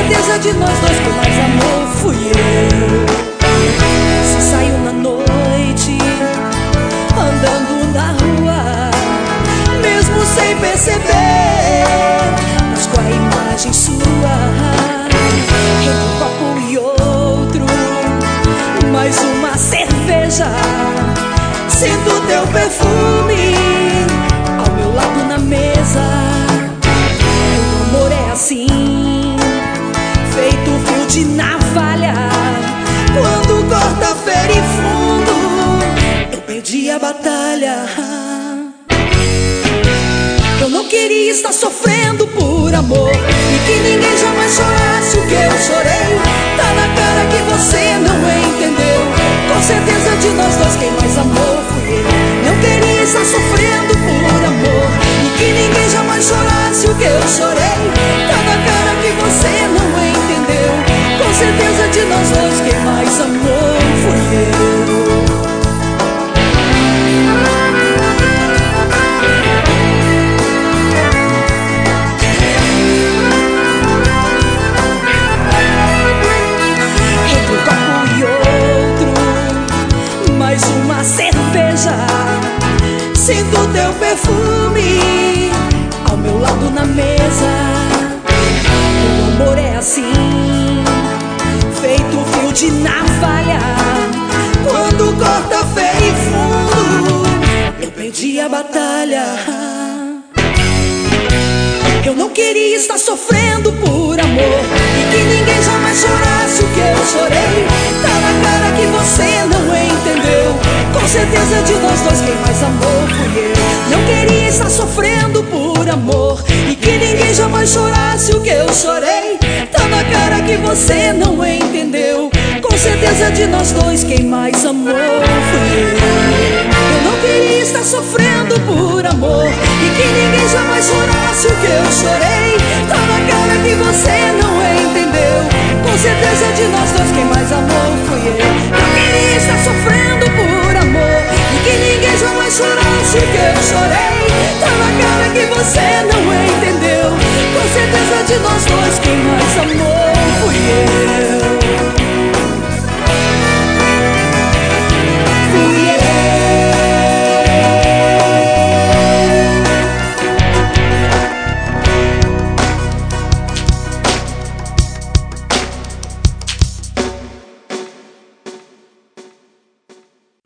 certeza de nós dois quem mais amou fui eu. Se saiu na noite, andando na rua, mesmo sem perceber, mas com a imagem sua, entre um copo e outro, mais uma cerveja, sinto teu perfume ao meu lado na mesa. O amor é assim, feito fio de navalha, quando corta fere fundo, eu perdi a batalha. Eu não queria estar sofrendo por amor, e que ninguém jamais chorasse o que eu chorei. Tá na cara que você não entendeu, com certeza de nós dois quem mais amou fui eu. Não queria estar sofrendo por amor, e que ninguém jamais chorasse o que eu chorei. Tá na cara que você não entendeu, com certeza de nós dois quem mais amou fui eu. Mais uma cerveja, sinto teu perfume ao meu lado na mesa. O amor é assim, feito fio de navalha, quando corta fere fundo, eu perdi a batalha. Eu não queria estar sofrendo por amor, e que ninguém jamais chorasse o que eu chorei. Tá na cara que você não entendeu, com certeza de nós dois quem mais amou fui eu. Não queria estar sofrendo por amor, e que ninguém jamais chorasse o que eu chorei. Tá na cara que você não entendeu, com certeza de nós dois quem mais amou fui eu. Eu não queria estar sofrendo por amor, e que ninguém jamais chorasse o que eu chorei. Tá na cara que você não entendeu, com certeza de nós dois quem mais amou fui eu. Eu queria estar sofrendo por amor, e que ninguém jamais chorasse o que eu chorei. Tá na cara que você não entendeu, com certeza de nós dois quem mais amou fui eu.